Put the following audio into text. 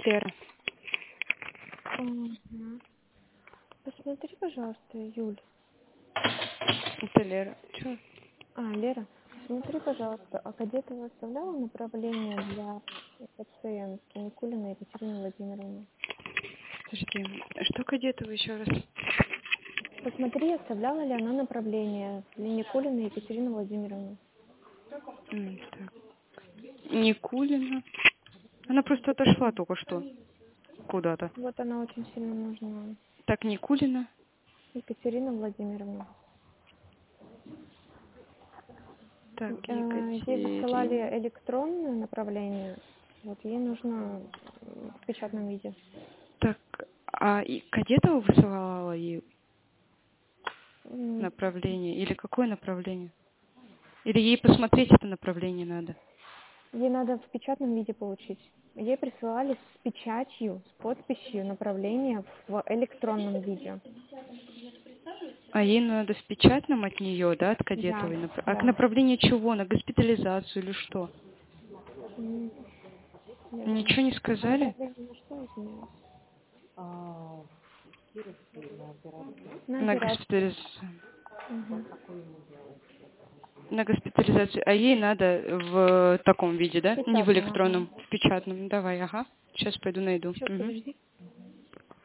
Лера. Мгм. Посмотри, пожалуйста, Юль. Это Лера. Чё? Лера, посмотри, пожалуйста, а Кадетова оставляла направление для пациентки Никулиной Екатерины Владимировны? Подожди. Что Кадетова еще раз? Посмотри, оставляла ли она направление для Никулиной Екатерины Владимировны? Так. Никулина. Она просто отошла только что куда-то. Вот она очень сильно нужна. Так, Никулина. Екатерина Владимировна. Так, Ей высылали Екатерина. электронное направление. Вот ей нужно в печатном виде. Так, а и Кадетова высылала ей М, направление? Или какое направление? Или ей посмотреть это направление надо? Ей надо в печатном виде получить. Ей присылали с печатью, с подписью направление в электронном виде. А ей надо в печатном от нее, да, от Да, Кадетовой? А к да. направлению чего? На госпитализацию или что? М, Ясно. Ничего не А сказали? направление на что, извиняюсь? На На операцию. госпитализацию. Мгм. На госпитализацию. А ей надо в таком виде, да? Не в Печатном, ага. электронном, в печатном. Давай, ага. Сейчас пойду найду. Сейчас, Мгм. подожди.